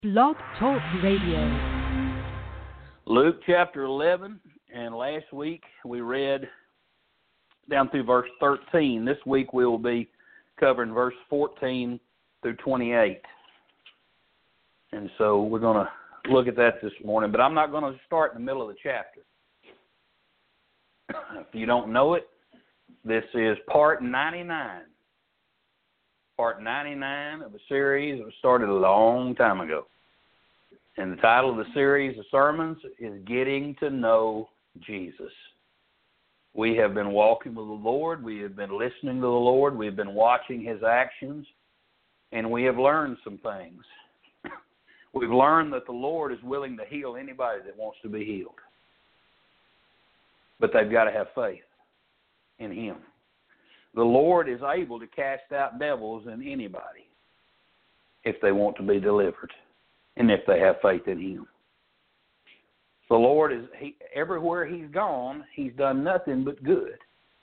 Blog Talk Radio. Luke chapter 11, and last week we read down through verse 13. This week we will be covering verse 14 through 28. And so we're going to look at that this morning, but I'm not going to start in the middle of the chapter. If you don't know it, this is part 99. Part 99 of a series that was started a long time ago. And the title of the series of sermons is Getting to Know Jesus. We have been walking with the Lord. We have been listening to the Lord. We have been watching His actions. And we have learned some things. We've learned that the Lord is willing to heal anybody that wants to be healed. But they've got to have faith in Him. The Lord is able to cast out devils in anybody if they want to be delivered and if they have faith in Him. The Lord is, everywhere He's gone, He's done nothing but good.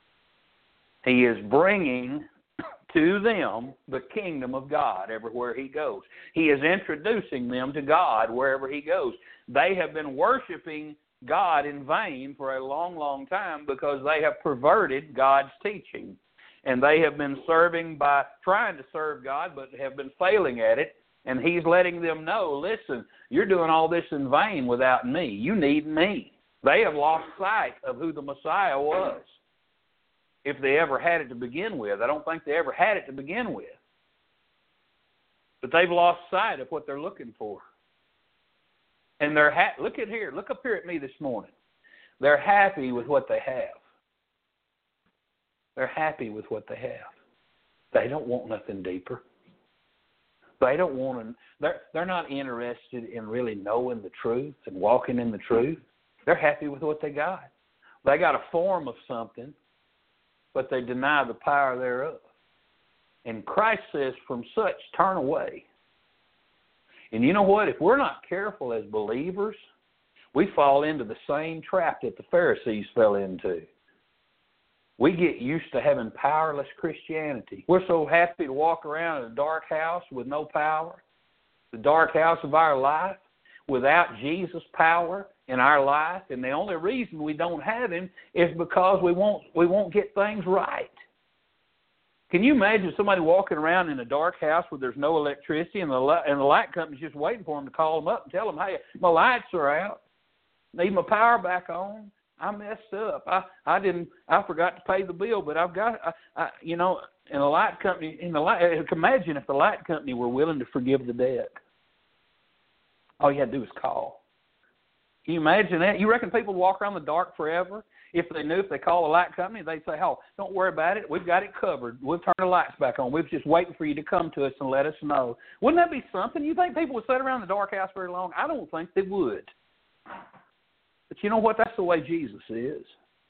He is bringing to them the kingdom of God everywhere He goes. He is introducing them to God wherever He goes. They have been worshiping God in vain for a long, long time because they have perverted God's teaching. And they have been trying to serve God, but have been failing at it. And He's letting them know, listen, you're doing all this in vain without me. You need me. They have lost sight of who the Messiah was, if they ever had it to begin with. I don't think they ever had it to begin with. But they've lost sight of what they're looking for. And they're look up here at me this morning. They're happy with what they have. They're happy with what they have. They don't want nothing deeper. They don't want to. They're not interested in really knowing the truth and walking in the truth. They're happy with what they got. They got a form of something, but they deny the power thereof. And Christ says, from such turn away. And you know what? If we're not careful as believers, we fall into the same trap that the Pharisees fell into. We get used to having powerless Christianity. We're so happy to walk around in a dark house with no power, the dark house of our life, without Jesus' power in our life. And the only reason we don't have Him is because we won't get things right. Can you imagine somebody walking around in a dark house where there's no electricity and the light company's just waiting for them to call them up and tell them, hey, my lights are out. Need my power back on. I messed up. I forgot to pay the bill, but I've got, in a light company, imagine if the light company were willing to forgive the debt. All you had to do was call. Can you imagine that? You reckon people walk around the dark forever? If they knew if they call a light company, they'd say, oh, don't worry about it. We've got it covered. We'll turn the lights back on. We're just waiting for you to come to us and let us know. Wouldn't that be something? You think people would sit around the dark house very long? I don't think they would. But you know what? That's the way Jesus is.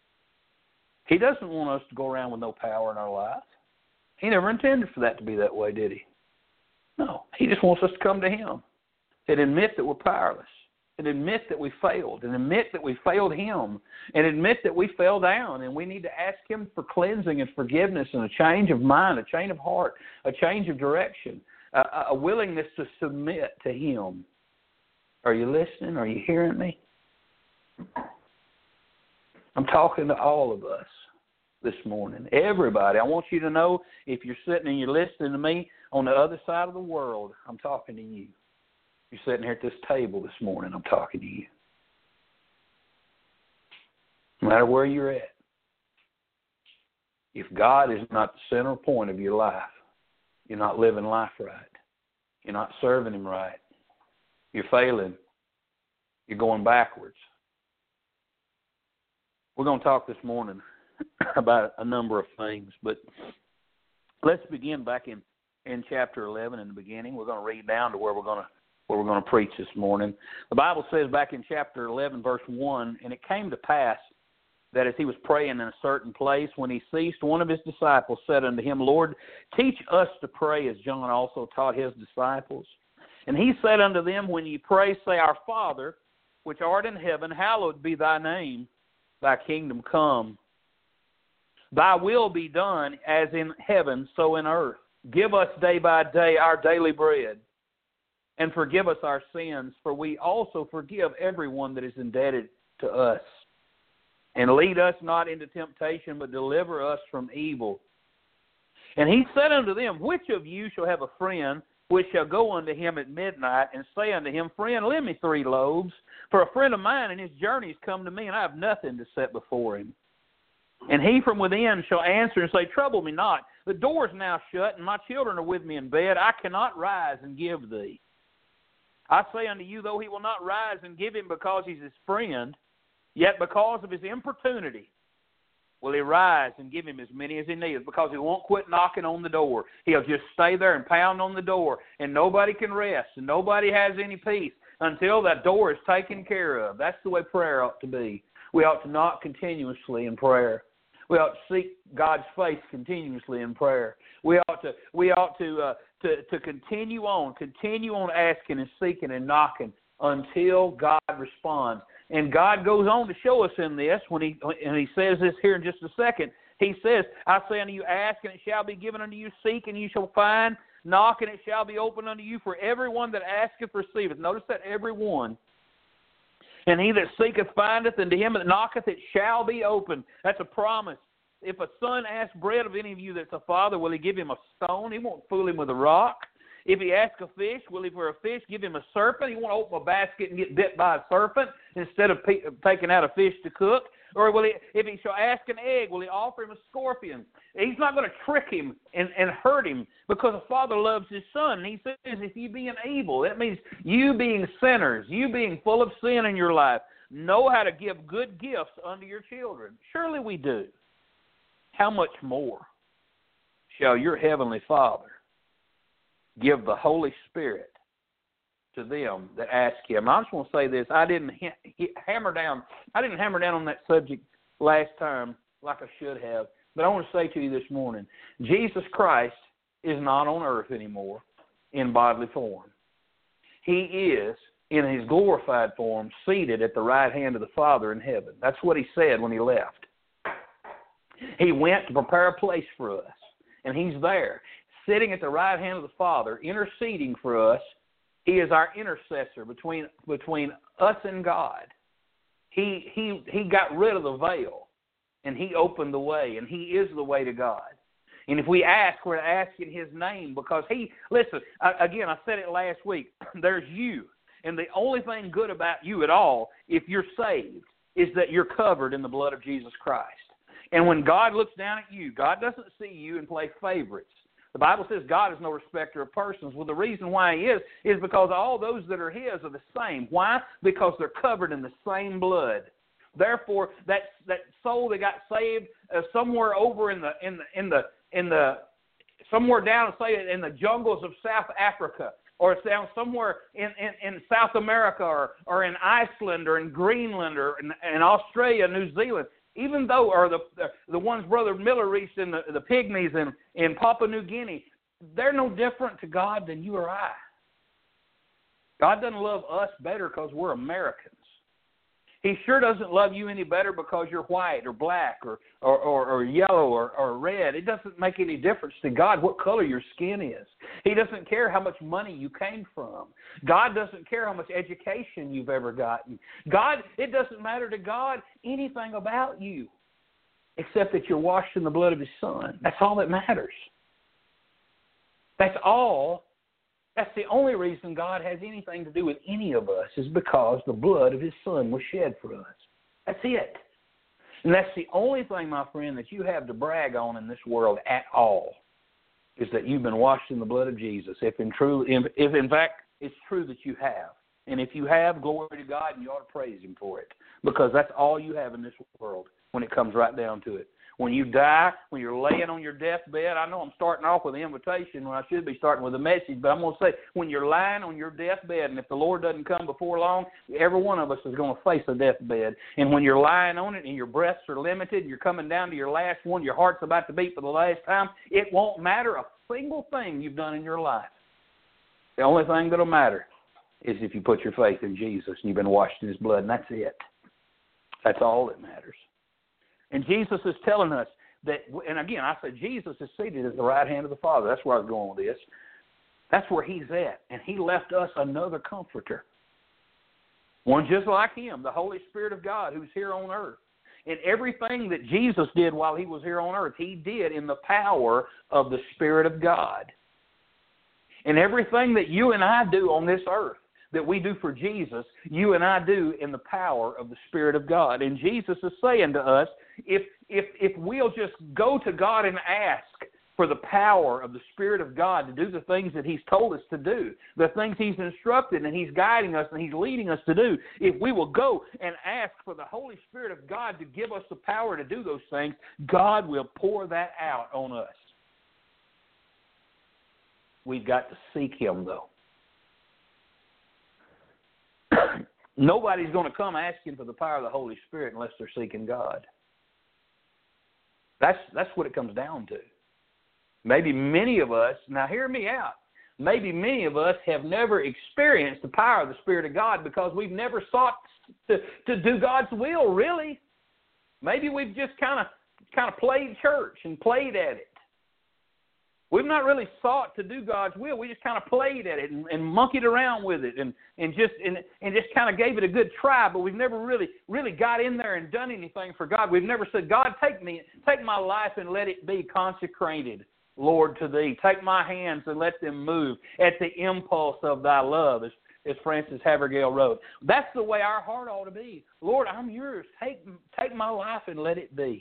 He doesn't want us to go around with no power in our life. He never intended for that to be that way, did He? No. He just wants us to come to Him and admit that we're powerless, and admit that we failed, and admit that we failed Him, and admit that we fell down, and we need to ask Him for cleansing and forgiveness and a change of mind, a change of heart, a change of direction, a willingness to submit to Him. Are you listening? Are you hearing me? I'm talking to all of us this morning. Everybody. I want you to know, if you're sitting and you're listening to me on the other side of the world, I'm talking to you. You're sitting here at this table this morning, I'm talking to you. No matter where you're at. If God is not the center point of your life, you're not living life right. You're not serving Him right. You're failing. You're going backwards. We're going to talk this morning about a number of things, but let's begin back in chapter 11 in the beginning. We're going to read down to where we're going to preach this morning. The Bible says back in chapter 11, verse 1, and it came to pass that as He was praying in a certain place, when He ceased, one of His disciples said unto Him, Lord, teach us to pray as John also taught his disciples. And He said unto them, when ye pray, say, Our Father, which art in heaven, hallowed be Thy name. Thy kingdom come. Thy will be done as in heaven, so in earth. Give us day by day our daily bread. and forgive us our sins, for we also forgive everyone that is indebted to us. And lead us not into temptation, but deliver us from evil. And he said unto them, which of you shall have a friend which shall go unto him at midnight, and say unto him, Friend, lend me 3 loaves, for a friend of mine in his journey has come to me, and I have nothing to set before him. And he from within shall answer and say, Trouble me not, the door is now shut, and my children are with me in bed. I cannot rise and give thee. I say unto you, though he will not rise and give him because he's his friend, yet because of his importunity will he rise and give him as many as he needs, because he won't quit knocking on the door. He'll just stay there and pound on the door, and nobody can rest, and nobody has any peace until that door is taken care of. That's the way prayer ought to be. We ought to knock continuously in prayer. We ought to seek God's face continuously in prayer. We ought to continue on asking and seeking and knocking until God responds. And God goes on to show us in this when he says this here in just a second. He says, I say unto you, ask and it shall be given unto you, seek and you shall find, knock and it shall be opened unto you. For everyone that asketh receiveth. Notice that, everyone. And he that seeketh findeth, and to him that knocketh it shall be opened. That's a promise. If a son asks bread of any of you that's a father, will he give him a stone? He won't fool him with a rock. If he asks a fish, will he for a fish give him a serpent? He won't open a basket and get bit by a serpent instead of taking out a fish to cook. Or will he, if he shall ask an egg, will he offer him a scorpion? He's not going to trick him and hurt him, because the Father loves his Son. He says, if you being evil, that means you being sinners, you being full of sin in your life, know how to give good gifts unto your children. Surely we do. How much more shall your heavenly Father give the Holy Spirit to them that ask him? I just want to say this. I didn't hammer down on that subject last time like I should have, but I want to say to you this morning, Jesus Christ is not on earth anymore in bodily form. He is, in his glorified form, seated at the right hand of the Father in heaven. That's what he said when he left. He went to prepare a place for us, and he's there, sitting at the right hand of the Father, interceding for us. He is our intercessor between us and God. He got rid of the veil, and he opened the way, and he is the way to God. And if we ask, we're to ask in his name, because listen, again, I said it last week, there's you. And the only thing good about you at all, if you're saved, is that you're covered in the blood of Jesus Christ. And when God looks down at you, God doesn't see you and play favorites. The Bible says God is no respecter of persons. Well, the reason why he is because all those that are his are the same. Why? Because they're covered in the same blood. Therefore, that soul that got saved somewhere over somewhere down, say, in the jungles of South Africa, or it's down somewhere in South America, or in Iceland, or in Greenland, or in Australia, New Zealand. Even though, or the ones Brother Miller reached in the Pygmies in Papua New Guinea, they're no different to God than you or I. God doesn't love us better because we're Americans. He sure doesn't love you any better because you're white or black or yellow or red. It doesn't make any difference to God what color your skin is. He doesn't care how much money you came from. God doesn't care how much education you've ever gotten. It doesn't matter to God anything about you except that you're washed in the blood of his Son. That's all that matters. That's all. That's the only reason God has anything to do with any of us, is because the blood of his Son was shed for us. That's it. And that's the only thing, my friend, that you have to brag on in this world at all, is that you've been washed in the blood of Jesus. If in fact it's true that you have. And if you have, glory to God, and you ought to praise him for it, because that's all you have in this world when it comes right down to it. When you die, when you're laying on your deathbed, I know I'm starting off with an invitation when I should be starting with a message, but I'm going to say, when you're lying on your deathbed, and if the Lord doesn't come before long, every one of us is going to face a deathbed. And when you're lying on it and your breaths are limited and you're coming down to your last one, your heart's about to beat for the last time, it won't matter a single thing you've done in your life. The only thing that'll matter is if you put your faith in Jesus and you've been washed in his blood, and that's it. That's all that matters. And Jesus is telling us that, and again, I said Jesus is seated at the right hand of the Father. That's where I was going with this. That's where He's at. And He left us another comforter. One just like Him, the Holy Spirit of God who's here on earth. And everything that Jesus did while He was here on earth, He did in the power of the Spirit of God. And everything that you and I do on this earth, that we do for Jesus, you and I do in the power of the Spirit of God. And Jesus is saying to us, if we'll just go to God and ask for the power of the Spirit of God to do the things that He's told us to do, the things He's instructed and He's guiding us and He's leading us to do, if we will go and ask for the Holy Spirit of God to give us the power to do those things, God will pour that out on us. We've got to seek Him, though. Nobody's going to come asking for the power of the Holy Spirit unless they're seeking God. That's what it comes down to. Maybe many of us, now hear me out, maybe many of us have never experienced the power of the Spirit of God because we've never sought to do God's will, really. Maybe we've just kind of played church and played at it. We've not really sought to do God's will. We just kind of played at it and monkeyed around with it and just kind of gave it a good try, but we've never really got in there and done anything for God. We've never said, God, take my life and let it be consecrated, Lord, to Thee. Take my hands and let them move at the impulse of Thy love, as Francis Havergal wrote. That's the way our heart ought to be. Lord, I'm Yours. Take my life and let it be.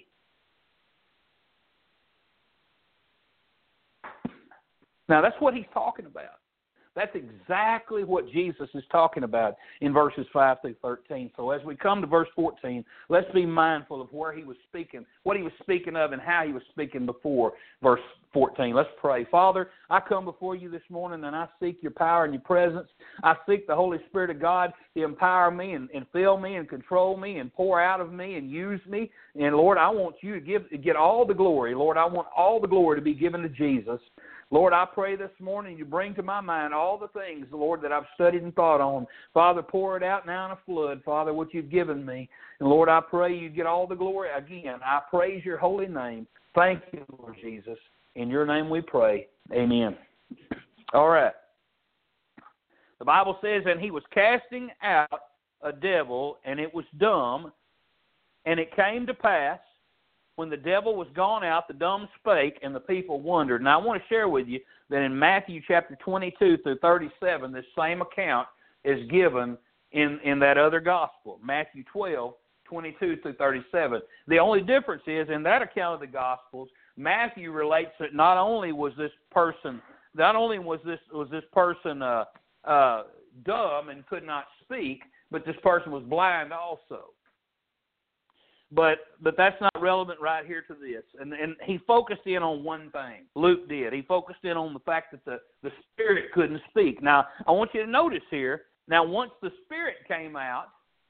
Now, that's what He's talking about. That's exactly what Jesus is talking about in verses 5 through 13. So as we come to verse 14, let's be mindful of where He was speaking, what He was speaking of, and how He was speaking before verse 14. Let's pray. Father, I come before You this morning, and I seek Your power and Your presence. I seek the Holy Spirit of God to empower me and fill me and control me and pour out of me and use me. And, Lord, I want You to get all the glory. Lord, I want all the glory to be given to Jesus. Lord, I pray this morning You bring to my mind all the things, Lord, that I've studied and thought on. Father, pour it out now in a flood, Father, what You've given me. And, Lord, I pray You get all the glory. Again, I praise Your holy name. Thank You, Lord Jesus. In Your name we pray. Amen. All right. The Bible says, and He was casting out a devil, and it was dumb. And it came to pass, when the devil was gone out, the dumb spake, and the people wondered. Now, I want to share with you that in Matthew chapter 22 through 37, this same account is given in that other gospel, Matthew 12, 22 through 37. The only difference is, in that account of the Gospels, Matthew relates that not only was this person dumb and could not speak, but this person was blind also. But that's not relevant right here to this. And he focused in on one thing. Luke did. He focused in on the fact that the spirit couldn't speak. Now, I want you to notice here, now once the spirit came out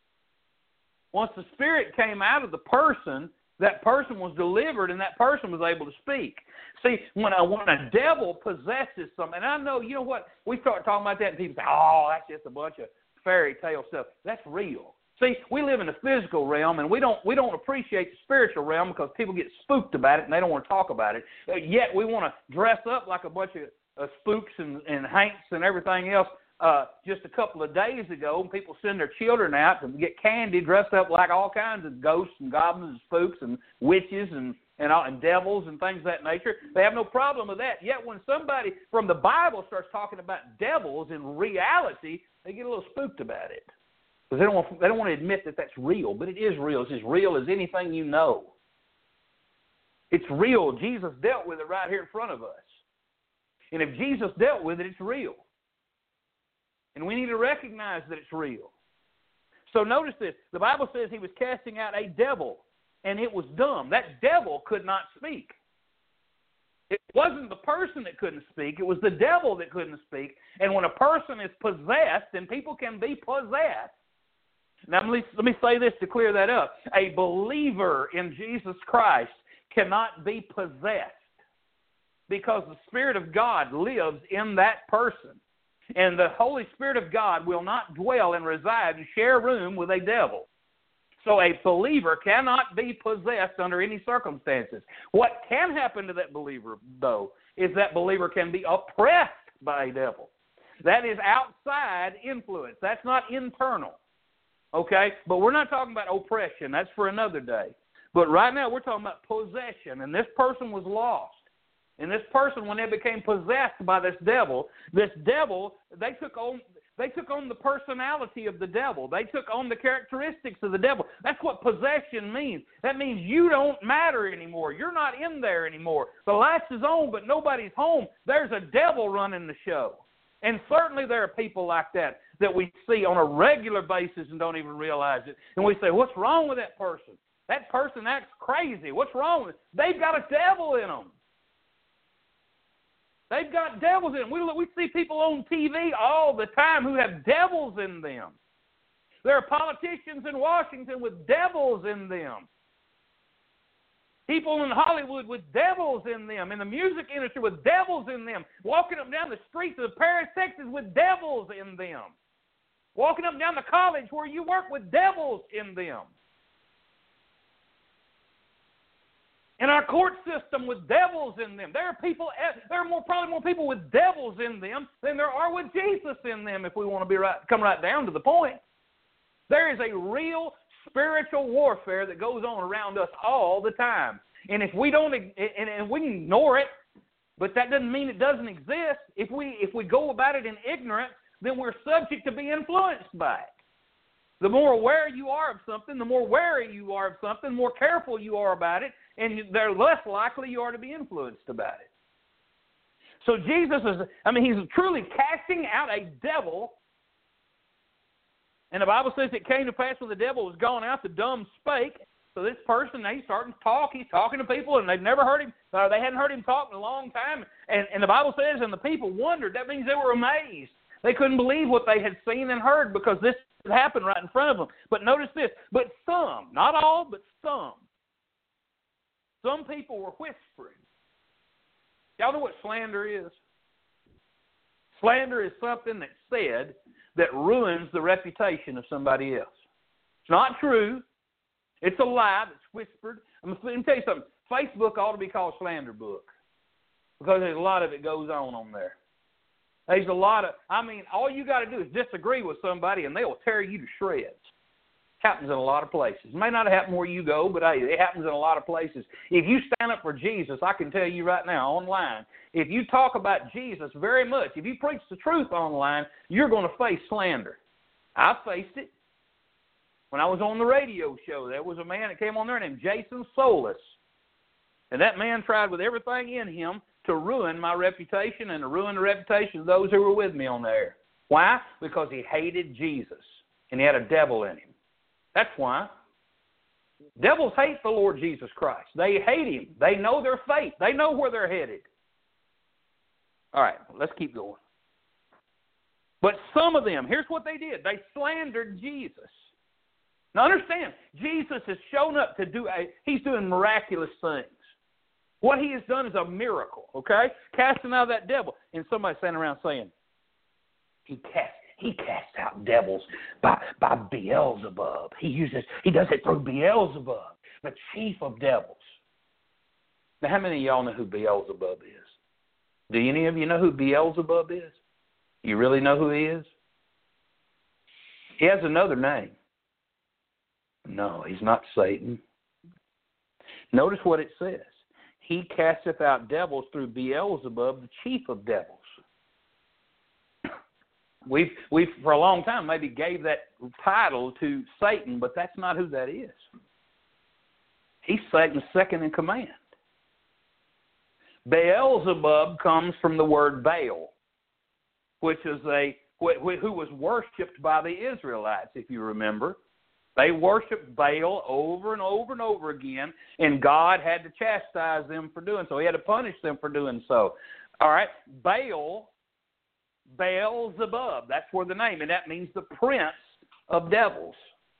of the person, that person was delivered and that person was able to speak. See, when a devil possesses something, and I know, you know what, we start talking about that and people say, oh, that's just a bunch of fairy tale stuff. That's real. See, we live in the physical realm, and we don't appreciate the spiritual realm because people get spooked about it and they don't want to talk about it. Yet we want to dress up like a bunch of spooks and hanks and everything else. Just a couple of days ago, people send their children out to get candy dressed up like all kinds of ghosts and goblins and spooks and witches and devils and things of that nature. They have no problem with that. Yet when somebody from the Bible starts talking about devils in reality, they get a little spooked about it. Because they don't want to admit that that's real, but it is real. It's as real as anything you know. It's real. Jesus dealt with it right here in front of us. And if Jesus dealt with it, it's real. And we need to recognize that it's real. So notice this. The Bible says He was casting out a devil, and it was dumb. That devil could not speak. It wasn't the person that couldn't speak. It was the devil that couldn't speak. And when a person is possessed, then people can be possessed. Now, let me say this to clear that up. A believer in Jesus Christ cannot be possessed because the Spirit of God lives in that person. And the Holy Spirit of God will not dwell and reside and share room with a devil. So a believer cannot be possessed under any circumstances. What can happen to that believer, though, is that believer can be oppressed by a devil. That is outside influence. That's not internal. Okay? But we're not talking about oppression. That's for another day. But right now we're talking about possession. And this person was lost. And this person, when they became possessed by this devil, they took on the personality of the devil. They took on the characteristics of the devil. That's what possession means. That means you don't matter anymore. You're not in there anymore. The lights is on, but nobody's home. There's a devil running the show. And certainly there are people like that we see on a regular basis and don't even realize it. And we say, what's wrong with that person? That person acts crazy. What's wrong with it? They've got a devil in them. They've got devils in them. We see people on TV all the time who have devils in them. There are politicians in Washington with devils in them. People in Hollywood with devils in them. In the music industry with devils in them. Walking up and down the streets of Paris, Texas with devils in them. Walking up and down the college where you work with devils in them. In our court system with devils in them. There are probably more people with devils in them than there are with Jesus in them, if we want to come right down to the point. There is a real spiritual warfare that goes on around us all the time. And if we don't, and we ignore it, but that doesn't mean it doesn't exist. If we go about it in ignorance, then we're subject to be influenced by it. The more aware you are of something, the more wary you are of something, the more careful you are about it, and the less likely you are to be influenced about it. So Jesus he's truly casting out a devil. And the Bible says it came to pass when the devil was gone out, the dumb spake. So this person, he's starting to talk. He's talking to people, and they've never heard him. They hadn't heard him talk in a long time. And the Bible says, and the people wondered. That means they were amazed. They couldn't believe what they had seen and heard because this had happened right in front of them. But notice this. But some, not all, but some people were whispering. Y'all know what slander is? Slander is something that's said that ruins the reputation of somebody else. It's not true. It's a lie that's whispered. Let me tell you something. Facebook ought to be called Slander Book because there's a lot of it goes on there. There's a lot of, all you got to do is disagree with somebody and they'll tear you to shreds. Happens in a lot of places. It may not happen where you go, but hey, it happens in a lot of places. If you stand up for Jesus, I can tell you right now online, if you talk about Jesus very much, if you preach the truth online, you're going to face slander. I faced it. When I was on the radio show, there was a man that came on there named Jason Solis. And that man tried with everything in him to ruin my reputation and to ruin the reputation of those who were with me on there. Why? Because he hated Jesus and he had a devil in him. That's why. Devils hate the Lord Jesus Christ. They hate him. They know their fate. They know where they're headed. All right, let's keep going. But some of them, here's what they did. They slandered Jesus. Now understand, Jesus has shown up to he's doing miraculous things. What he has done is a miracle, okay? Casting out that devil. And somebody standing around saying, he casts out devils by Beelzebub. He does it through Beelzebub, the chief of devils. Now, how many of y'all know who Beelzebub is? Do any of you know who Beelzebub is? You really know who he is? He has another name. No, he's not Satan. Notice what it says. He casteth out devils through Beelzebub, the chief of devils. We've for a long time maybe gave that title to Satan, but that's not who that is. He's Satan's second in command. Beelzebub comes from the word Baal, which is who was worshipped by the Israelites, if you remember. They worshipped Baal over and over and over again, and God had to chastise them for doing so. He had to punish them for doing so. All right, Beelzebub, that's where the name, and that means the prince of devils.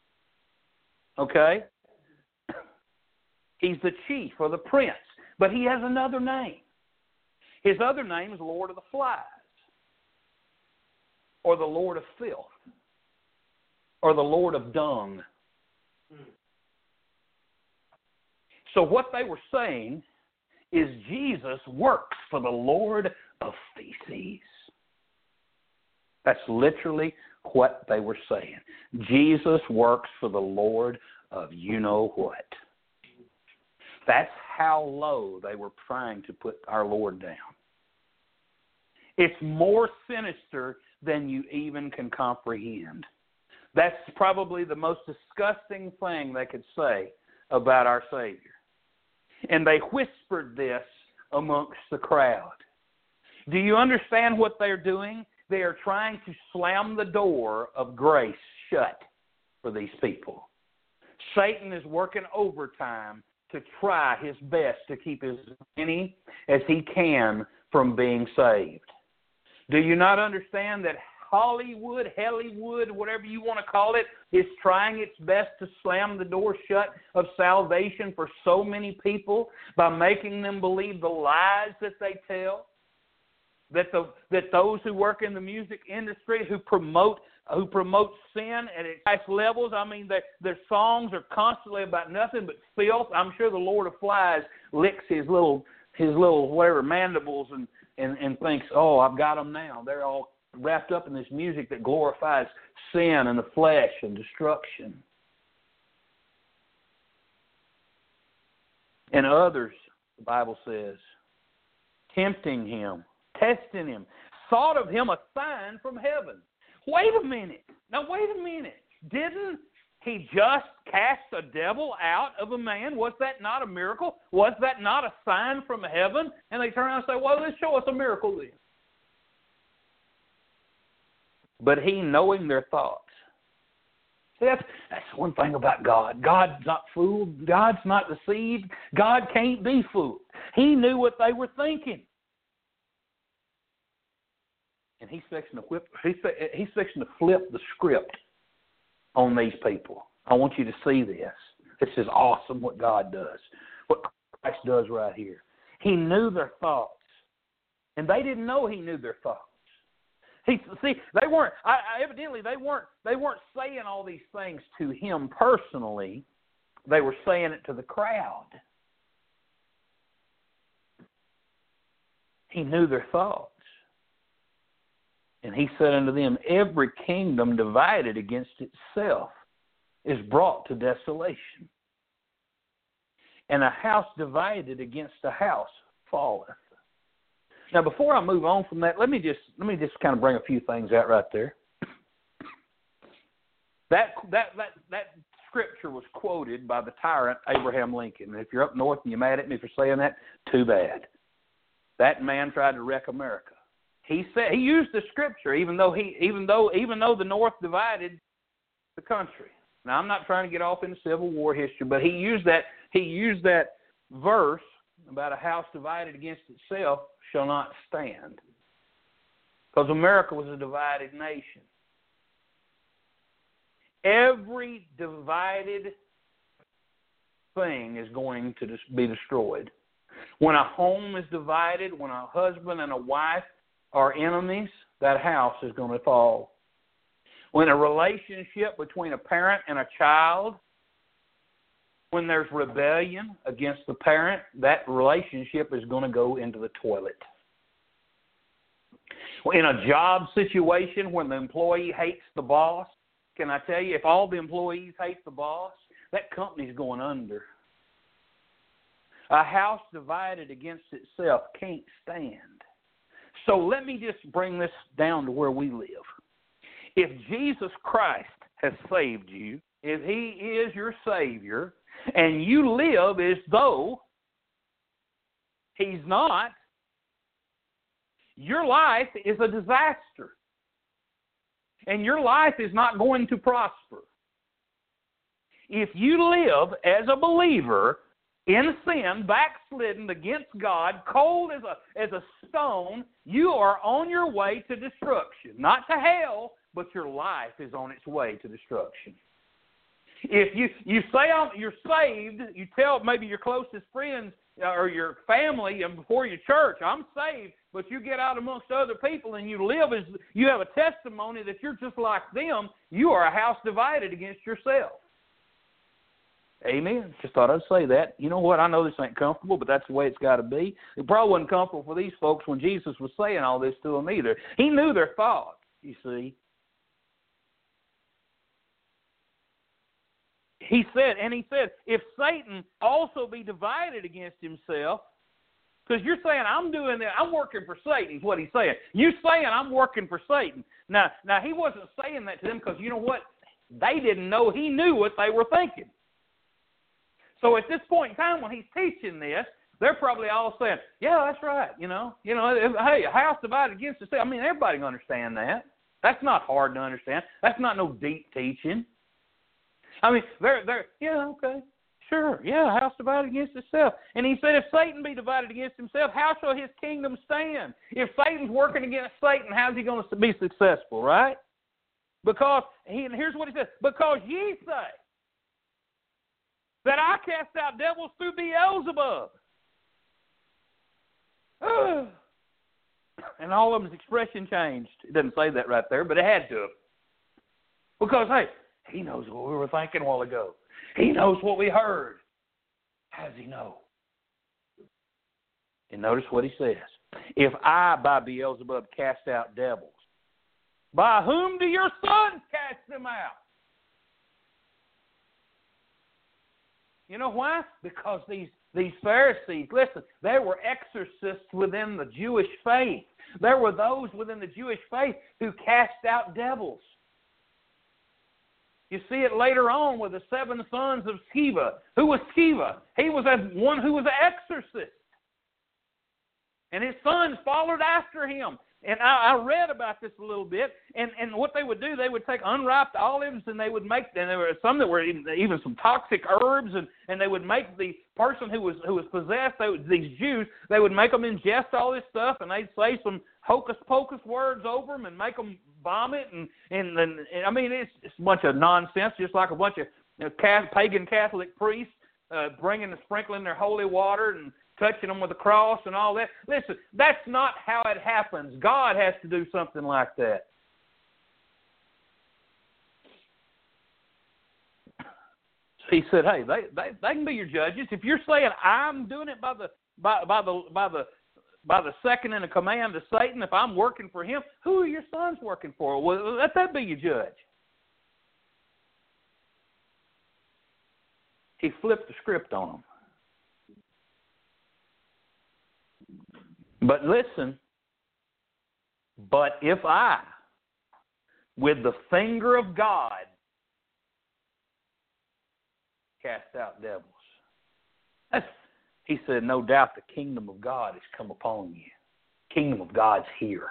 Okay? He's the chief or the prince, but he has another name. His other name is Lord of the Flies, or the Lord of Filth, or the Lord of Dung. So what they were saying is Jesus works for the Lord of Feces. That's literally what they were saying. Jesus works for the Lord of you-know-what. That's how low they were trying to put our Lord down. It's more sinister than you even can comprehend. That's probably the most disgusting thing they could say about our Savior. And they whispered this amongst the crowd. Do you understand what they're doing? They are trying to slam the door of grace shut for these people. Satan is working overtime to try his best to keep as many as he can from being saved. Do you not understand that Hollywood, whatever you want to call it, is trying its best to slam the door shut of salvation for so many people by making them believe the lies that they tell? That those who work in the music industry who promote sin at its highest levels, I mean, their songs are constantly about nothing but filth. I'm sure the Lord of Flies licks his little whatever mandibles and thinks, oh, I've got them now. They're all wrapped up in this music that glorifies sin and the flesh and destruction. And others, the Bible says, tempting him, testing him, sought of him a sign from heaven. Wait a minute. Didn't he just cast a devil out of a man? Was that not a miracle? Was that not a sign from heaven? And they turn around and say, well, let's show us a miracle then. But he, knowing their thoughts. See, that's one thing about God. God's not fooled. God's not deceived. God can't be fooled. He knew what they were thinking. And he's fixing to flip the script on these people. I want you to see this. This is awesome what God does. What Christ does right here. He knew their thoughts. And they didn't know he knew their thoughts. They weren't saying all these things to him personally. They were saying it to the crowd. He knew their thoughts. And he said unto them, every kingdom divided against itself is brought to desolation. And a house divided against a house falleth. Now, before I move on from that, let me just kind of bring a few things out right there. That scripture was quoted by the tyrant Abraham Lincoln. And if you're up north and you're mad at me for saying that, too bad. That man tried to wreck America. He said he used the scripture, even though the North divided the country. Now, I'm not trying to get off into Civil War history, but he used that verse about a house divided against itself shall not stand, because America was a divided nation. Every divided thing is going to be destroyed. When a home is divided, when a husband and a wife are enemies, that house is going to fall. When a relationship between a parent and a child, when there's rebellion against the parent, that relationship is going to go into the toilet. In a job situation when the employee hates the boss, can I tell you, if all the employees hate the boss, that company's going under. A house divided against itself can't stand. So let me just bring this down to where we live. If Jesus Christ has saved you, if he is your Savior, and you live as though he's not, your life is a disaster. And your life is not going to prosper. If you live as a believer in sin, backslidden against God, cold as a stone, you are on your way to destruction. Not to hell, but your life is on its way to destruction. If you say you're saved, you tell maybe your closest friends or your family and before your church, I'm saved, but you get out amongst other people and you live as you have a testimony that you're just like them, you are a house divided against yourself. Amen. Just thought I'd say that. You know what? I know this ain't comfortable, but that's the way it's got to be. It probably wasn't comfortable for these folks when Jesus was saying all this to them either. He knew their thoughts. you see. He said, if Satan also be divided against himself, because you're saying I'm doing that, I'm working for Satan is what he's saying. You saying I'm working for Satan. Now he wasn't saying that to them because you know what? They didn't know. He knew what they were thinking. So at this point in time when he's teaching this, they're probably all saying, yeah, that's right. Hey, a house divided against itself. I mean, everybody can understand that. That's not hard to understand. That's not no deep teaching. I mean, they're yeah, okay, sure, yeah, a house divided against itself. And he said, if Satan be divided against himself, how shall his kingdom stand? If Satan's working against Satan, how's he going to be successful, right? Because, and here's what he says, because ye say that I cast out devils through Beelzebub. And all of his expression changed. It doesn't say that right there, but it had to. Because, hey, he knows what we were thinking a while ago. He knows what we heard. How does he know? And notice what he says. If I, by Beelzebub, cast out devils, by whom do your sons cast them out? You know why? Because these Pharisees, listen, they were exorcists within the Jewish faith. There were those within the Jewish faith who cast out devils. You see it later on with the 7 sons of Sceva. Who was Sceva? He was one who was an exorcist. And his sons followed after him. And I read about this a little bit. And what they would do, they would take unripe olives and they would make, and there were some that were even some toxic herbs, and they would make the person who was possessed, these Jews, they would make them ingest all this stuff, and they'd say some hocus pocus words over them and make them vomit, and I mean it's a bunch of nonsense, just like a bunch of pagan Catholic priests sprinkling their holy water and touching them with a cross and all that. Listen, that's not how it happens. God has to do something like that. So he said, hey, they can be your judges. If you're saying I'm doing it by the second in a command of Satan, if I'm working for him, who are your sons working for? Well, let that be your judge. He flipped the script on them. But listen, but if I, with the finger of God, cast out devils. He said, no doubt the kingdom of God has come upon you. Kingdom of God's here.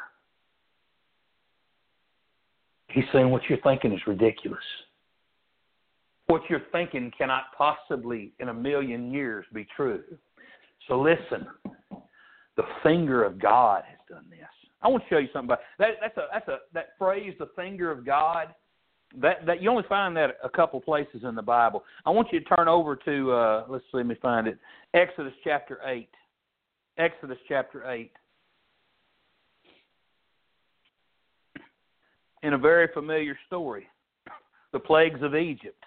He's saying what you're thinking is ridiculous. What you're thinking cannot possibly in a million years be true. So listen, the finger of God has done this. I want to show you something about that phrase, the finger of God. That you only find that a couple places in the Bible. I want you to turn over to let me find it. Exodus chapter 8. Exodus chapter 8. In a very familiar story, the plagues of Egypt.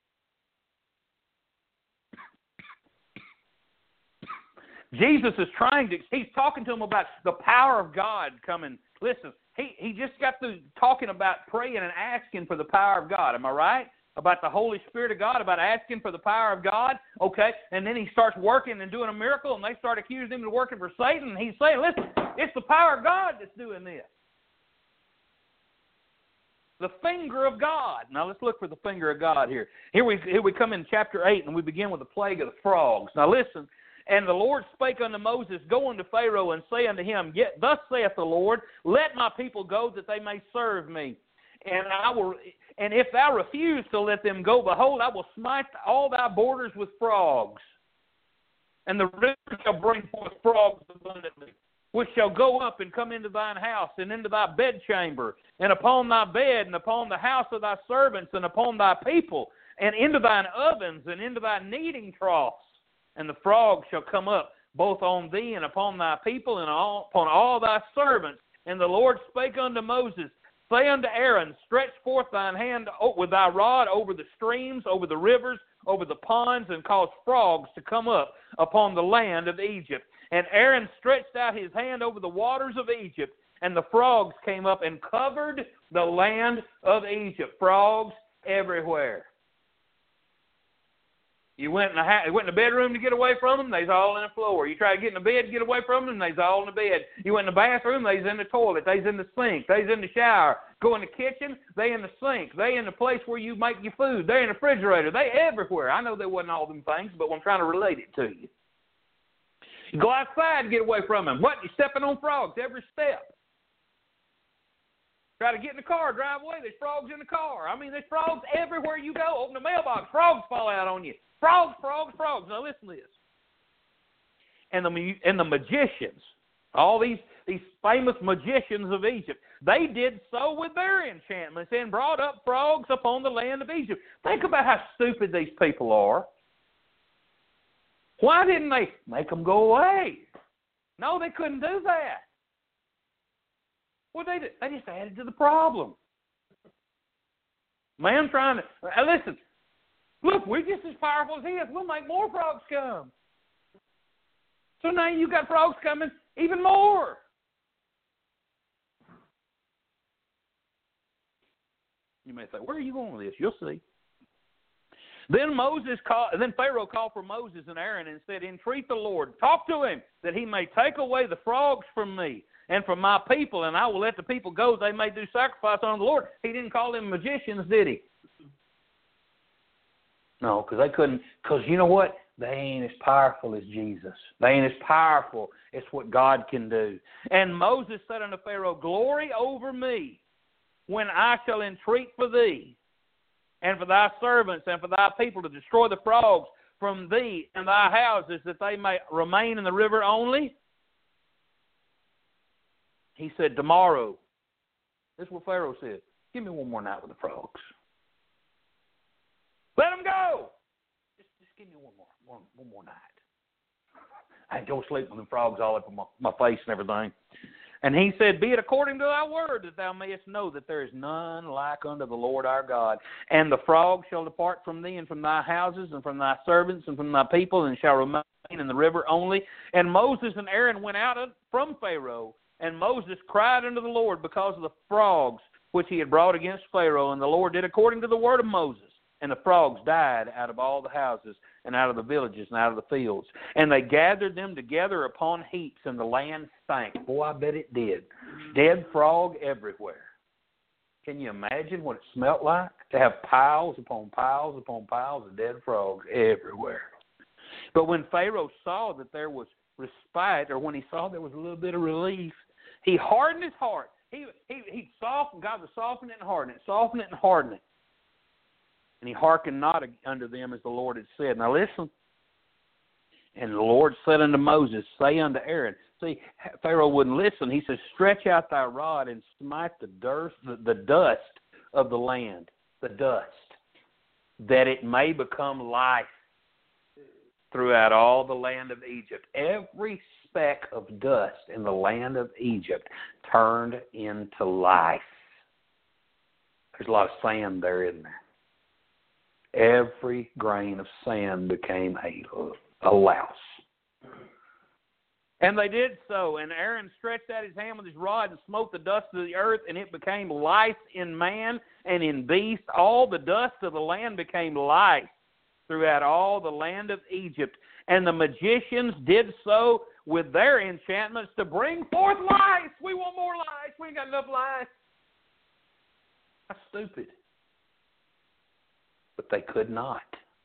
Jesus is he's talking to him about the power of God coming. Listen, he just got through talking about praying and asking for the power of God. Am I right? About the Holy Spirit of God, about asking for the power of God. Okay, and then he starts working and doing a miracle, and they start accusing him of working for Satan. And he's saying, listen, it's the power of God that's doing this. The finger of God. Now let's look for the finger of God here. Here we come in chapter 8, and we begin with the plague of the frogs. Now listen. And the Lord spake unto Moses, go unto Pharaoh, and say unto him, Yet thus saith the Lord, let my people go, that they may serve me. And if thou refuse to let them go, behold, I will smite all thy borders with frogs. And the river shall bring forth frogs abundantly, which shall go up and come into thine house, and into thy bedchamber, and upon thy bed, and upon the house of thy servants, and upon thy people, and into thine ovens, and into thy kneading troughs. And the frogs shall come up, both on thee and upon thy people, and upon all thy servants. And the Lord spake unto Moses, say unto Aaron, stretch forth thine hand with thy rod over the streams, over the rivers, over the ponds, and cause frogs to come up upon the land of Egypt. And Aaron stretched out his hand over the waters of Egypt, And the frogs came up and covered the land of Egypt. Frogs everywhere. You went in the bedroom to get away from them, they's all in the floor. You try to get in the bed to get away from them, they's all in the bed. You went in the bathroom, they's in the toilet, they's in the sink, they's in the shower. Go in the kitchen, they in the sink, they in the place where you make your food, they in the refrigerator, they everywhere. I know they wasn't all them things, but I'm trying to relate it to you. You go outside to get away from them. What? You're stepping on frogs every step. Try to get in the car, drive away, there's frogs in the car. I mean, there's frogs everywhere you go. Open the mailbox, frogs fall out on you. Frogs, frogs, frogs. Now listen to this. And the magicians, all these famous magicians of Egypt, they did so with their enchantments and brought up frogs upon the land of Egypt. Think about how stupid these people are. Why didn't they make them go away? No, they couldn't do that. What they did? They just added to the problem. Man trying to... listen, look, we're just as powerful as he is. We'll make more frogs come. So now you got frogs coming even more. You may say, where are you going with this? You'll see. Then Pharaoh called for Moses and Aaron and said, entreat the Lord, talk to him, that he may take away the frogs from me and from my people, and I will let the people go, they may do sacrifice unto the Lord. He didn't call them magicians, did he? No, because they couldn't, because you know what? They ain't as powerful as Jesus. They ain't as powerful as what God can do. And Moses said unto Pharaoh, glory over me when I shall entreat for thee and for thy servants and for thy people to destroy the frogs from thee and thy houses, that they may remain in the river only. He said, tomorrow. This is what Pharaoh said. Give me one more night with the frogs. Let them go. Just give me one more night. I ain't going to sleep with the frogs all up on my face and everything. And he said, be it according to thy word, that thou mayest know that there is none like unto the Lord our God. And the frogs shall depart from thee and from thy houses and from thy servants and from thy people, and shall remain in the river only. And Moses and Aaron went out from Pharaoh, and Moses cried unto the Lord because of the frogs which he had brought against Pharaoh. And the Lord did according to the word of Moses. And the frogs died out of all the houses and out of the villages and out of the fields. And they gathered them together upon heaps, and the land stank. Boy, I bet it did. Dead frog everywhere. Can you imagine what it smelt like? To have piles upon piles upon piles of dead frogs everywhere. But when Pharaoh saw that there was respite, or when he saw there was a little bit of relief, he hardened his heart. He softened. God was softening it and hardening it, softening it and hardening it. And he hearkened not unto them as the Lord had said. Now listen. And the Lord said unto Moses, say unto Aaron. See, Pharaoh wouldn't listen. He says, stretch out thy rod and smite the dust of the land, the dust, that it may become life throughout all the land of Egypt. Every speck of dust in the land of Egypt turned into life. There's a lot of sand there, isn't there? Every grain of sand became a louse. And they did so. And Aaron stretched out his hand with his rod and smote the dust of the earth, and it became life in man and in beast. All the dust of the land became life throughout all the land of Egypt. And the magicians did so with their enchantments to bring forth life. We want more life. We ain't got enough life. That's stupid. But they could not.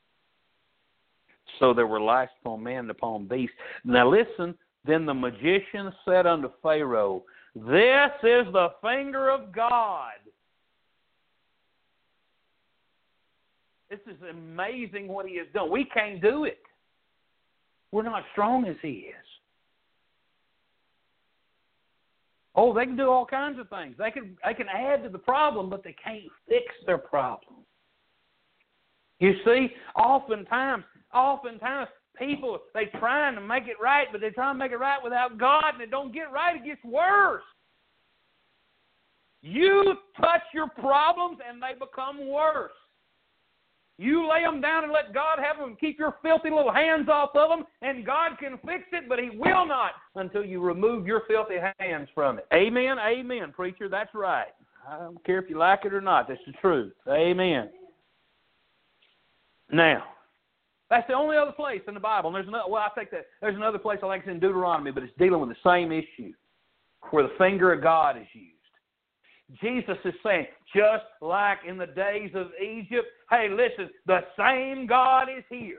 So there were lice upon man and upon beast. Now listen, then the magician said unto Pharaoh, this is the finger of God. This is amazing what he has done. We can't do it. We're not strong as he is. Oh, they can do all kinds of things. They can add to the problem, but they can't fix their problem. You see, oftentimes people, they're trying to make it right, but they're trying to make it right without God, and it don't get right, it gets worse. You touch your problems, and they become worse. You lay them down and let God have them. Keep your filthy little hands off of them, and God can fix it, but He will not until you remove your filthy hands from it. Amen, amen, preacher. That's right. I don't care if you like it or not. That's the truth. Amen. Now, that's the only other place in the Bible. And there's another, I think that there's another place I think it's in Deuteronomy, but it's dealing with the same issue, where the finger of God is used. Jesus is saying, just like in the days of Egypt, hey, listen, the same God is here.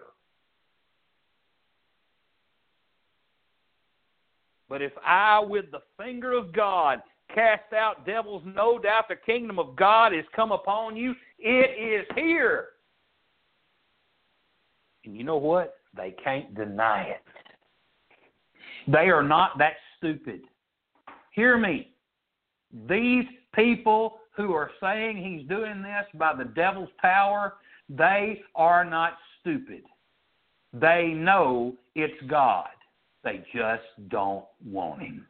But if I, with the finger of God, cast out devils, no doubt the kingdom of God has come upon you. It is here. And you know what? They can't deny it. They are not that stupid. Hear me. These people who are saying He's doing this by the devil's power, they are not stupid. They know it's God. They just don't want Him.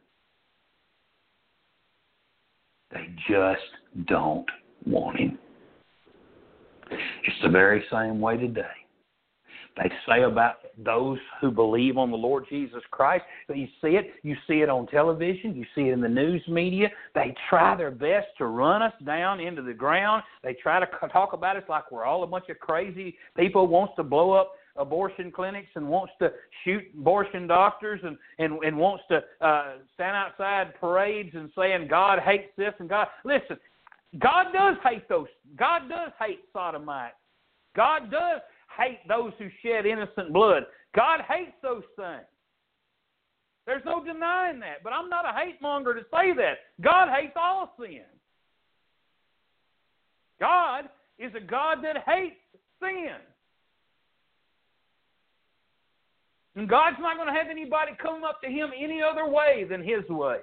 They just don't want Him. It's the very same way today. They say about those who believe on the Lord Jesus Christ. You see it on television. You see it in the news media. They try their best to run us down into the ground. They try to talk about us like we're all a bunch of crazy people, wants to blow up abortion clinics and wants to shoot abortion doctors and wants to stand outside parades and saying God hates this and God. Listen, God does hate those. God does hate sodomites. God does hate those who shed innocent blood. God hates those things. There's no denying that. But I'm not a hate monger to say that. God hates all sin. God is a God that hates sin. And God's not going to have anybody come up to Him any other way than His way.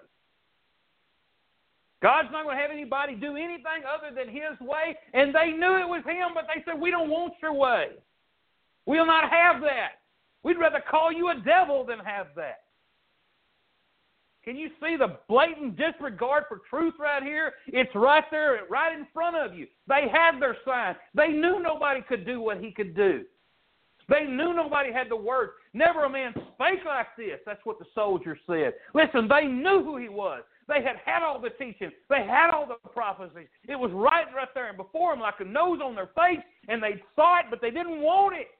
God's not going to have anybody do anything other than His way. And they knew it was Him, but they said, we don't want your way. We'll not have that. We'd rather call you a devil than have that. Can you see the blatant disregard for truth right here? It's right there, right in front of you. They had their sign. They knew nobody could do what He could do. They knew nobody had the word. Never a man spake like this. That's what the soldier said. Listen, they knew who He was. They had all the teaching. They had all the prophecies. It was right there and before them like a nose on their face, and they saw it, but they didn't want it.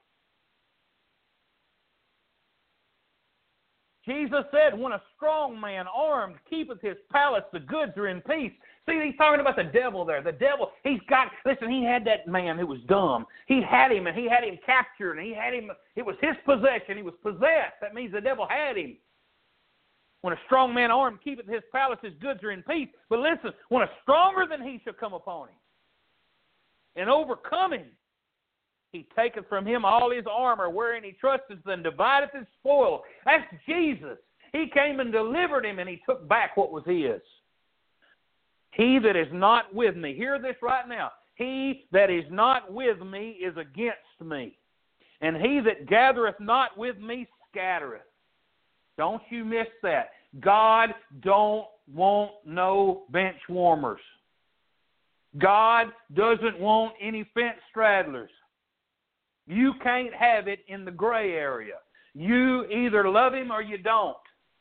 Jesus said, when a strong man armed keepeth his palace, the goods are in peace. See, he's talking about the devil there. The devil, he had that man who was dumb. He had him, and he had him captured, and he had him, it was his possession. He was possessed. That means the devil had him. When a strong man armed keepeth his palace, his goods are in peace. But listen, when a stronger than he shall come upon him and overcome him, He taketh from him all his armor, wherein he trusteth, and divideth his spoil. That's Jesus. He came and delivered him, and He took back what was his. He that is not with me, hear this right now, he that is not with me is against me, and he that gathereth not with me scattereth. Don't you miss that. God don't want no bench warmers. God doesn't want any fence straddlers. You can't have it in the gray area. You either love Him or you don't.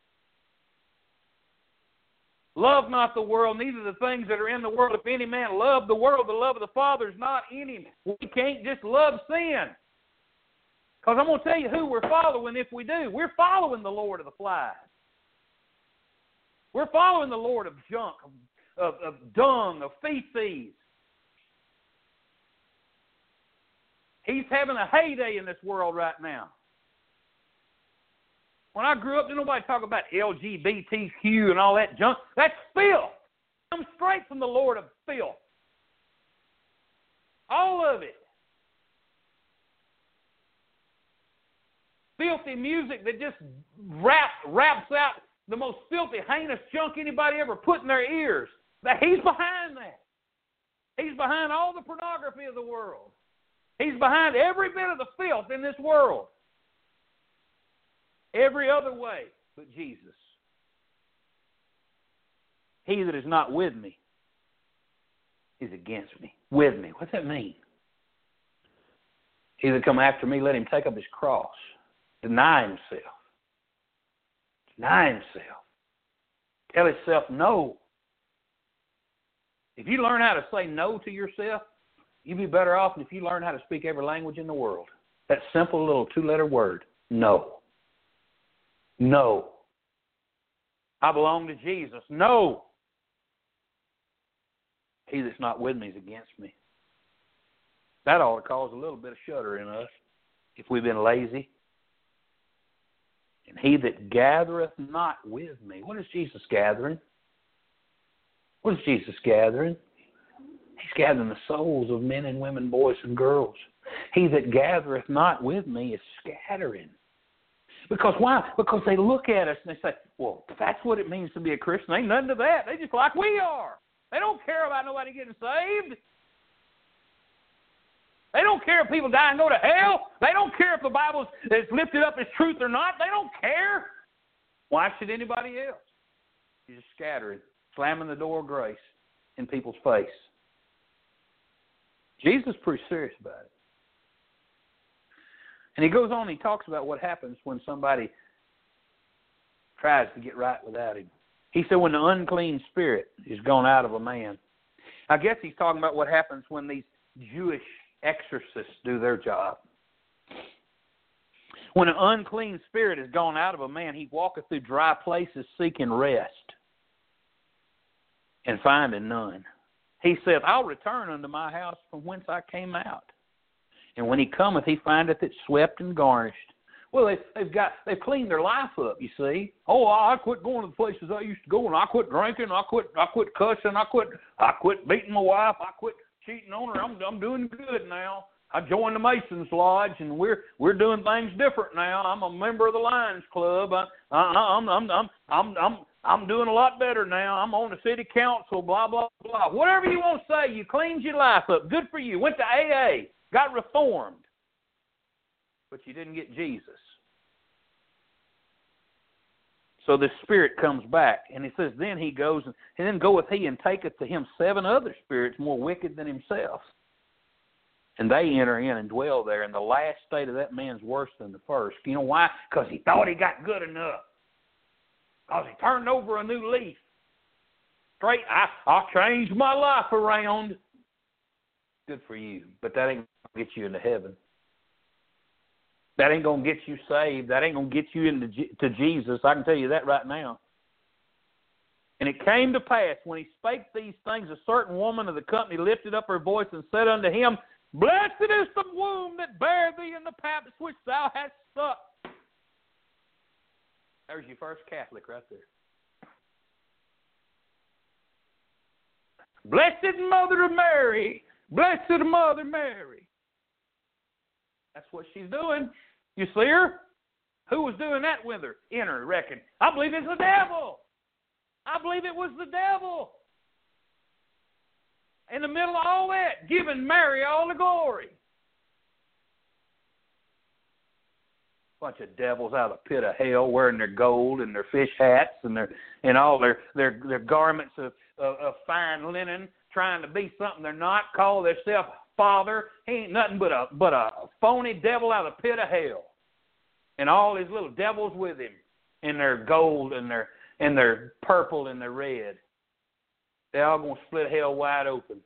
Love not the world, neither the things that are in the world. If any man love the world, the love of the Father is not in him. We can't just love sin. Because I'm going to tell you who we're following if we do. We're following the Lord of the flies. We're following the Lord of junk, of dung, of feces. He's having a heyday in this world right now. When I grew up, didn't nobody talk about LGBTQ and all that junk. That's filth. It comes straight from the Lord of filth. All of it. Filthy music that just raps out the most filthy, heinous junk anybody ever put in their ears. He's behind that. He's behind all the pornography of the world. He's behind every bit of the filth in this world. Every other way but Jesus. He that is not with me is against me. With me. What's that mean? He that come after me, let him take up his cross. Deny himself. Deny himself. Tell himself no. If you learn how to say no to yourself, you'd be better off than if you learn how to speak every language in the world. That simple little 2-letter word, no. No. I belong to Jesus. No. He that's not with me is against me. That ought to cause a little bit of shudder in us if we've been lazy. And he that gathereth not with me. What is Jesus gathering? What is Jesus gathering? He's gathering the souls of men and women, boys and girls. He that gathereth not with me is scattering. Because why? Because they look at us and they say, well, that's what it means to be a Christian. Ain't nothing to that. They just like we are. They don't care about nobody getting saved. They don't care if people die and go to hell. They don't care if the Bible is lifted up as truth or not. They don't care. Why should anybody else? You're just scattering, slamming the door of grace in people's face. Jesus is pretty serious about it. And he goes on, he talks about what happens when somebody tries to get right without him. He said when the unclean spirit is gone out of a man. I guess he's talking about what happens when these Jewish exorcists do their job. When an unclean spirit is gone out of a man, he walketh through dry places seeking rest and finding none. He saith, I'll return unto my house from whence I came out. And when he cometh, he findeth it swept and garnished. Well, they've cleaned their life up, you see. Oh, I quit going to the places I used to go, and I quit drinking, I quit cussing, I quit beating my wife, I quit cheating on her. I'm doing good now. I joined the Masons Lodge, and we're doing things different now. I'm a member of the Lions Club. I'm doing a lot better now. I'm on the city council. Blah blah blah. Whatever you want to say, you cleaned your life up. Good for you. Went to AA, got reformed, but you didn't get Jesus. So the spirit comes back, and it says, then he goes, and then goeth he and taketh to him 7 other spirits more wicked than himself. And they enter in and dwell there, and the last state of that man's worse than the first. You know why? Because he thought he got good enough. Because he turned over a new leaf. Straight, I'll change my life around. Good for you, but that ain't going to get you into heaven. That ain't going to get you saved. That ain't going to get you into to Jesus. I can tell you that right now. And it came to pass, when he spake these things, a certain woman of the company lifted up her voice and said unto him, Blessed is the womb that bare thee and the paps which thou hast sucked. There's your first Catholic right there. Blessed Mother Mary. Blessed Mother Mary. That's what she's doing. You see her? Who was doing that with her? In her, reckon. I believe it's the devil. I believe it was the devil. In the middle of all that, giving Mary all the glory. Bunch of devils out of the pit of hell wearing their gold and their fish hats and all their garments of fine linen, trying to be something they're not, call themselves Father. He ain't nothing but a phony devil out of the pit of hell. And all his little devils with him in their gold and their purple and their red. They're all going to split hell wide open.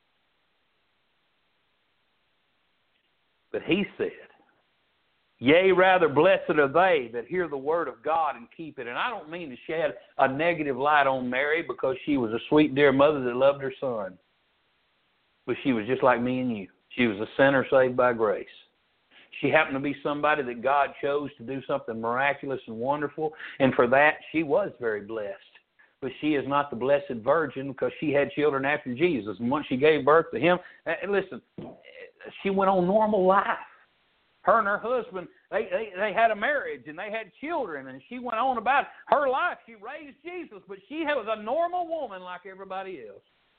But he said, Yea, rather blessed are they that hear the word of God and keep it. And I don't mean to shed a negative light on Mary because she was a sweet, dear mother that loved her son. But she was just like me and you. She was a sinner saved by grace. She happened to be somebody that God chose to do something miraculous and wonderful. And for that, she was very blessed. But she is not the Blessed Virgin because she had children after Jesus. And once she gave birth to him, listen, she went on normal life. Her and her husband, they had a marriage and they had children, and she went on about her life. She raised Jesus, but she was a normal woman like everybody else,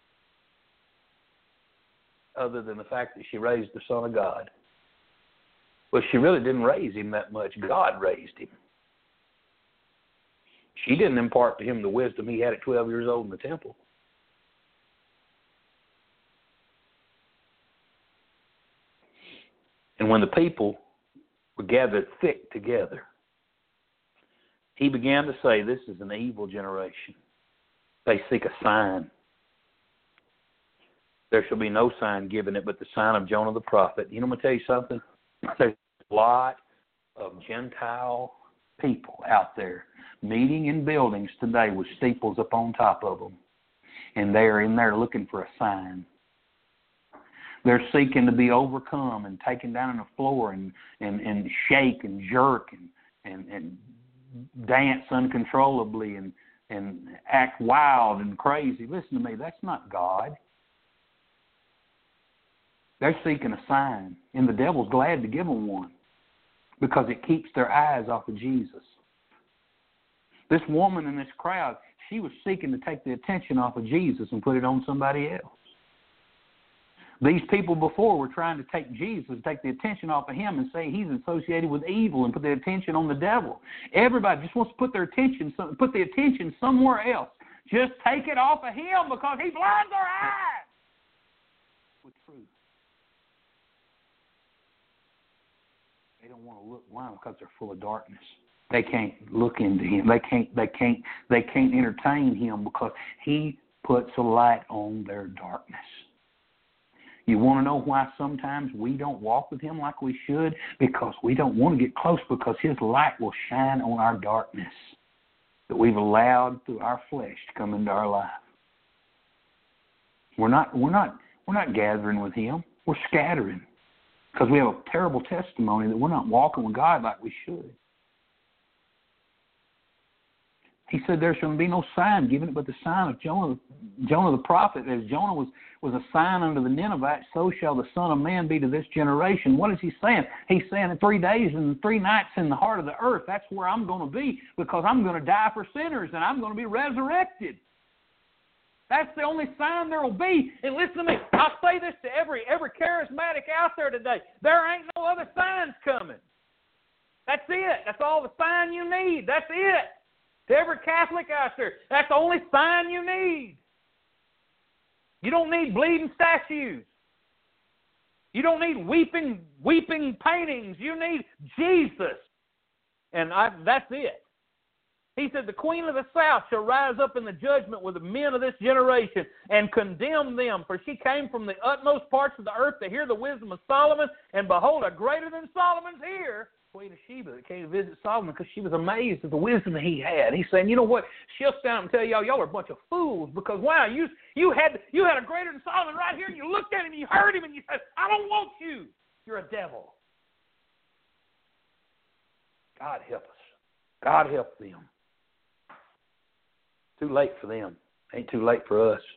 other than the fact that she raised the Son of God. But she really didn't raise him that much. God raised him. She didn't impart to him the wisdom he had at 12 years old in the temple. And when the people were gathered thick together, he began to say, this is an evil generation. They seek a sign. There shall be no sign given it but the sign of Jonah the prophet. You know, I'm going to tell you something. There's a lot of Gentile people out there meeting in buildings today with steeples up on top of them. And they're in there looking for a sign. They're seeking to be overcome and taken down on the floor and shake and jerk and dance uncontrollably and act wild and crazy. Listen to me, that's not God. They're seeking a sign, and the devil's glad to give them one because it keeps their eyes off of Jesus. This woman in this crowd, she was seeking to take the attention off of Jesus and put it on somebody else. These people before were trying to take Jesus, take the attention off of him and say he's associated with evil and put the attention on the devil. Everybody just wants to put the attention somewhere else. Just take it off of him because he blinds our eyes with truth. They don't want to look. Why? Because they're full of darkness. They can't look into him. They can't entertain him because he puts a light on their darkness. You want to know why sometimes we don't walk with him like we should? Because we don't want to get close because his light will shine on our darkness that we've allowed through our flesh to come into our life. We're not gathering with him. We're scattering because we have a terrible testimony that we're not walking with God like we should. He said there shall be no sign given but the sign of Jonah the prophet. As Jonah was a sign unto the Ninevites, so shall the Son of Man be to this generation. What is he saying? He's saying in 3 days and 3 nights in the heart of the earth, that's where I'm going to be because I'm going to die for sinners and I'm going to be resurrected. That's the only sign there will be. And listen to me, I'll say this to every charismatic out there today. There ain't no other signs coming. That's it. That's all the sign you need. That's it. To every Catholic out there, that's the only sign you need. You don't need bleeding statues. You don't need weeping paintings. You need Jesus. And that's it. He said, the queen of the south shall rise up in the judgment with the men of this generation and condemn them. For she came from the utmost parts of the earth to hear the wisdom of Solomon. And behold, a greater than Solomon's here. Queen of Sheba that came to visit Solomon because she was amazed at the wisdom that he had. He's saying, you know what? She'll stand up and tell y'all are a bunch of fools because wow, you had a greater than Solomon right here, and you looked at him, and you heard him, and you said, I don't want you. You're a devil. God help us. God help them. Too late for them. Ain't too late for us.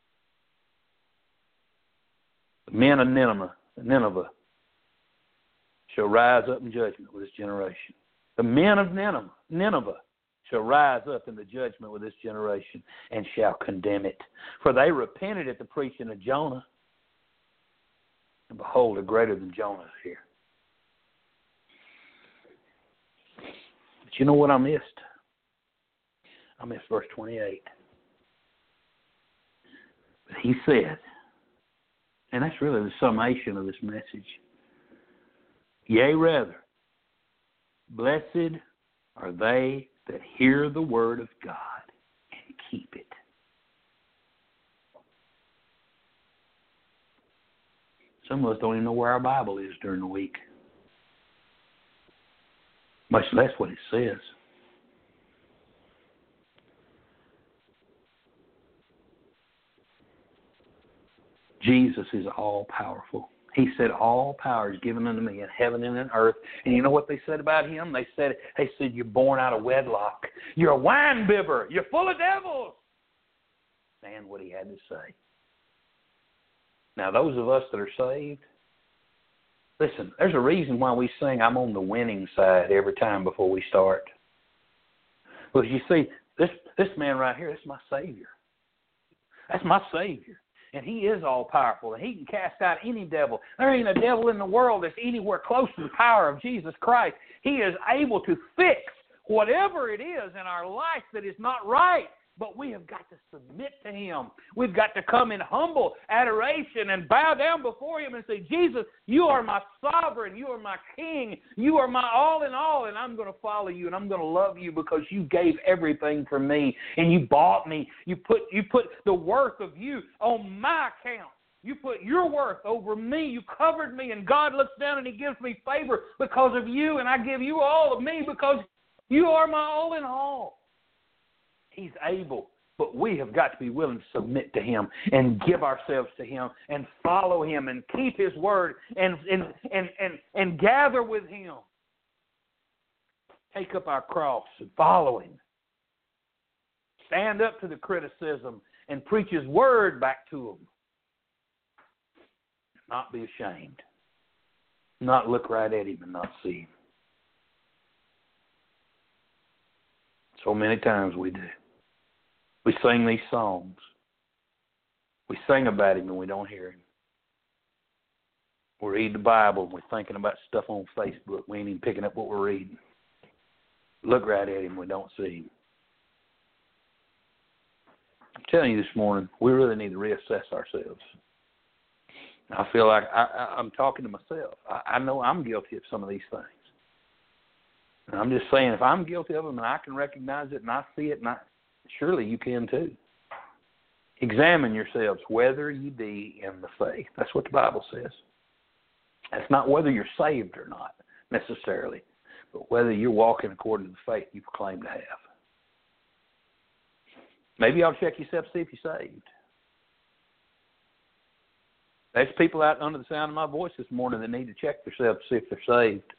The men of Nineveh shall rise up in judgment with this generation. The men of Nineveh shall rise up in the judgment with this generation and shall condemn it. For they repented at the preaching of Jonah. And behold, a greater than Jonah is here. But you know what I missed? I missed verse 28. But he said, and that's really the summation of this message, yea, rather, blessed are they that hear the word of God and keep it. Some of us don't even know where our Bible is during the week, much less what it says. Jesus is all-powerful. He said, all power is given unto me in heaven and in earth. And you know what they said about him? They said, you're born out of wedlock. You're a wine bibber. You're full of devils. Man, what he had to say. Now, those of us that are saved, listen, there's a reason why we sing, I'm on the winning side every time before we start. Because you see, this man right here, that's my Savior. That's my Savior. And he is all-powerful, and he can cast out any devil. There ain't a devil in the world that's anywhere close to the power of Jesus Christ. He is able to fix whatever it is in our life that is not right. but we have got to submit to Him. We've got to come in humble adoration and bow down before Him and say, Jesus, you are my sovereign. You are my King. You are my all in all, and I'm going to follow you, and I'm going to love you because you gave everything for me, and you bought me. You put the worth of you on my account. You put your worth over me. You covered me, and God looks down and He gives me favor because of you, and I give you all of me because you are my all in all. He's able, but we have got to be willing to submit to Him and give ourselves to Him and follow Him and keep His word and gather with Him. Take up our cross and follow Him. Stand up to the criticism and preach His word back to them. Not be ashamed. Not look right at Him and not see Him. So many times we do. We sing these songs. We sing about Him and we don't hear Him. We read the Bible and we're thinking about stuff on Facebook. We ain't even picking up what we're reading. Look right at Him and we don't see Him. I'm telling you this morning, we really need to reassess ourselves. I feel like I'm talking to myself. I know I'm guilty of some of these things. And I'm just saying, if I'm guilty of them and I can recognize it and I see it, surely you can too. Examine yourselves whether you be in the faith. That's what the Bible says. That's not whether you're saved or not necessarily, but whether you're walking according to the faith you proclaim to have. Maybe I'll check yourself to see if you're saved. There's people out under the sound of my voice this morning that need to check themselves to see if they're saved.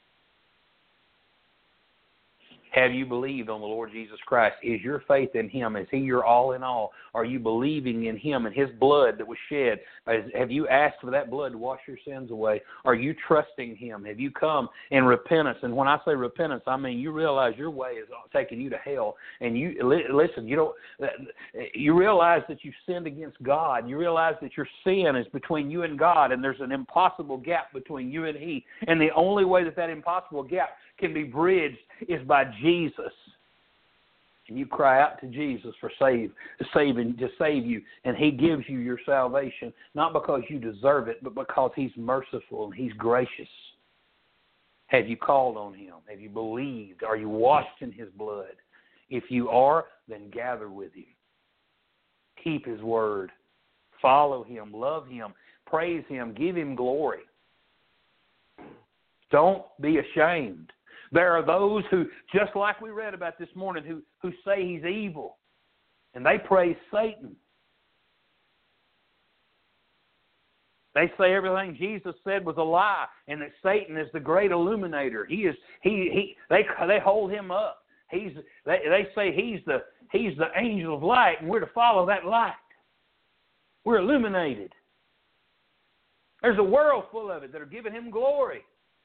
Have you believed on the Lord Jesus Christ? Is your faith in Him? Is He your all in all? Are you believing in Him and His blood that was shed? Have you asked for that blood to wash your sins away? Are you trusting Him? Have you come in repentance? And when I say repentance, I mean you realize your way is taking you to hell. And you listen, you realize that you've sinned against God. You realize that your sin is between you and God, and there's an impossible gap between you and He. And the only way that impossible gap can be bridged is by Jesus. And you cry out to Jesus to save you, and He gives you your salvation, not because you deserve it, but because He's merciful and He's gracious. Have you called on Him? Have you believed? Are you washed in His blood? If you are, then gather with Him. Keep His word. Follow Him. Love Him. Praise Him. Give Him glory. Don't be ashamed. There are those who, just like we read about this morning, who say He's evil. And they praise Satan. They say everything Jesus said was a lie, and that Satan is the great illuminator. They hold Him up. They say he's the angel of light, and we're to follow that light. We're illuminated. There's a world full of it that are giving Him glory.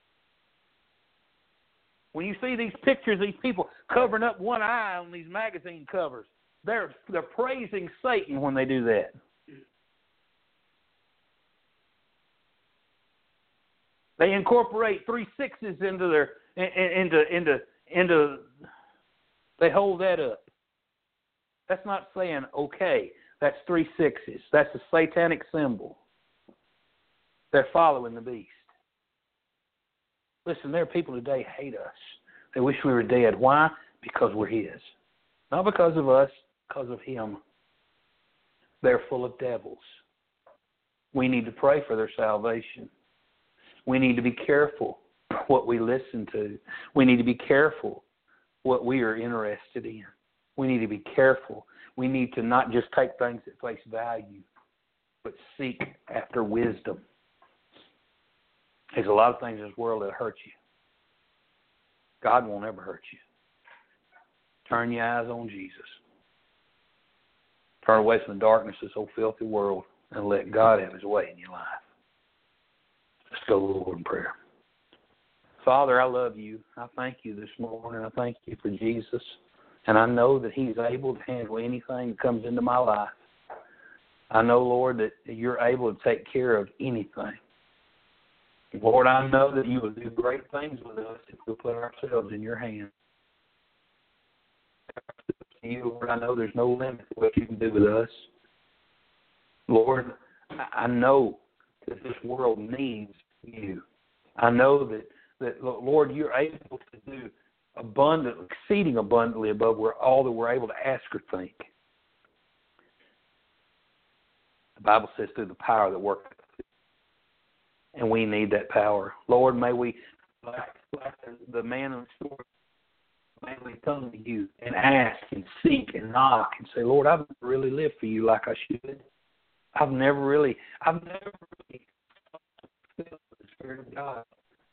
When you see these pictures, these people covering up one eye on these magazine covers, they're praising Satan when they do that. They incorporate 3 6s into their they hold that up. That's not saying okay. That's 3 6s. That's a satanic symbol. They're following the beast. Listen, there are people today hate us. They wish we were dead. Why? Because we're His. Not because of us, because of Him. They're full of devils. We need to pray for their salvation. We need to be careful what we listen to. We need to be careful what we are interested in. We need to be careful. We need to not just take things at face value, but seek after wisdom. There's a lot of things in this world that hurt you. God won't ever hurt you. Turn your eyes on Jesus. Turn away from the darkness of this old filthy world and let God have His way in your life. Let's go to the Lord in prayer. Father, I love You. I thank You this morning. I thank You for Jesus. And I know that He's able to handle anything that comes into my life. I know, Lord, that You're able to take care of anything. Lord, I know that You will do great things with us if we put ourselves in Your hands. to you, Lord, I know there's no limit to what you can do with us. Lord, I know that this world needs you. I know that Lord, you're able to do exceeding abundantly above all that we're able to ask or think. The Bible says through the power that works, and we need that power. Lord, may we, like the man in the story, may we come to you and ask and seek and knock and say, Lord, I've never really lived for you like I should. I've never really felt the Spirit of God.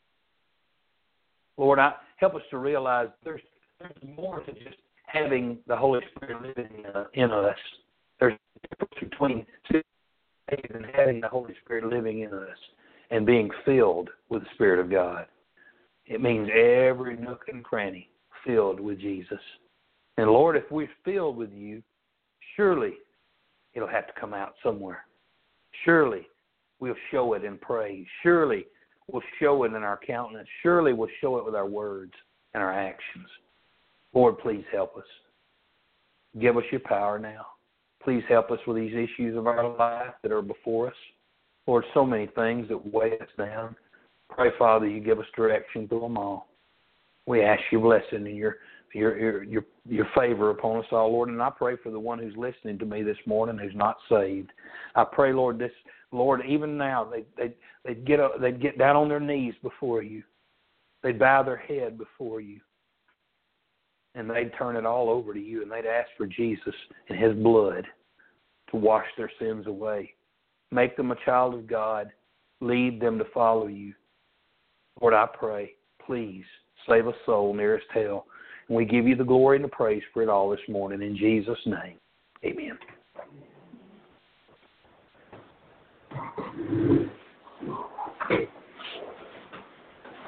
Lord, help us to realize there's more to just having the Holy Spirit living in us. There's a difference between and having the Holy Spirit living in us and being filled with the Spirit of God. It means every nook and cranny filled with Jesus. And Lord, if we're filled with you, surely it'll have to come out somewhere. Surely we'll show it in praise. Surely we'll show it in our countenance. Surely we'll show it with our words and our actions. Lord, please help us. Give us your power now. Please help us with these issues of our life that are before us. Lord, so many things that weigh us down. Pray, Father, you give us direction through them all. We ask your blessing and your favor upon us all, Lord. And I pray for the one who's listening to me this morning who's not saved. I pray, Lord, even now they'd get down on their knees before you. They'd bow their head before you. And they'd turn it all over to you, and they'd ask for Jesus and his blood to wash their sins away. Make them a child of God. Lead them to follow you. Lord, I pray, please save a soul nearest hell. And we give you the glory and the praise for it all this morning. In Jesus' name, amen.